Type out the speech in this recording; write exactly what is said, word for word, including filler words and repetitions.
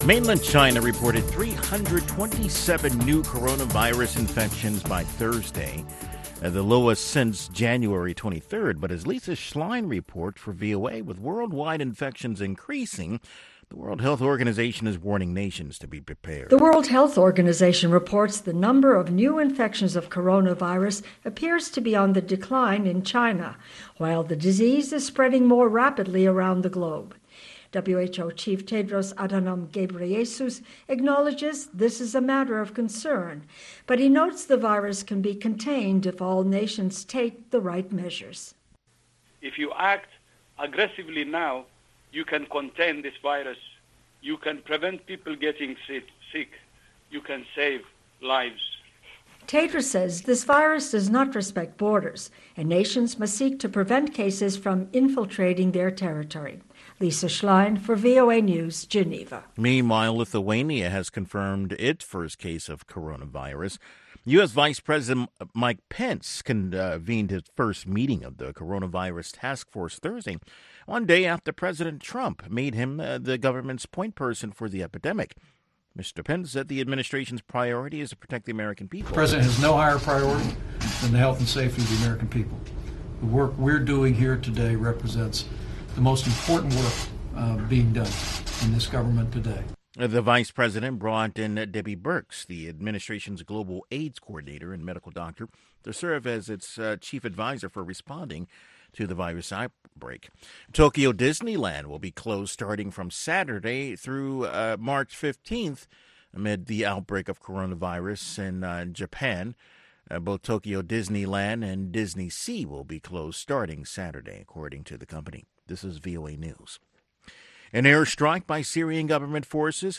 Mainland China reported three hundred twenty-seven new coronavirus infections by Thursday, uh, the lowest since January twenty-third. But as Lisa Schlein reports for V O A, with worldwide infections increasing, the World Health Organization is warning nations to be prepared. The World Health Organization reports the number of new infections of coronavirus appears to be on the decline in China, while the disease is spreading more rapidly around the globe. W H O Chief Tedros Adhanom Ghebreyesus acknowledges this is a matter of concern, but he notes the virus can be contained if all nations take the right measures. If you act aggressively now, you can contain this virus. You can prevent people getting sick. You can save lives. Tedros says this virus does not respect borders, and nations must seek to prevent cases from infiltrating their territory. Lisa Schlein for V O A News, Geneva. Meanwhile, Lithuania has confirmed its first case of coronavirus. U S. Vice President Mike Pence convened his first meeting of the coronavirus task force Thursday, one day after President Trump made him uh, the government's point person for the epidemic. Mister Pence said the administration's priority is to protect the American people. The president has no higher priority than the health and safety of the American people. The work we're doing here today represents the most important work uh, being done in this government today. The vice president brought in Debbie Birx, the administration's global AIDS coordinator and medical doctor, to serve as its uh, chief advisor for responding to the virus outbreak. Tokyo Disneyland will be closed starting from Saturday through uh, March fifteenth amid the outbreak of coronavirus in uh, Japan. Uh, both Tokyo Disneyland and Disney Sea will be closed starting Saturday, according to the company. This is V O A News. An airstrike by Syrian government forces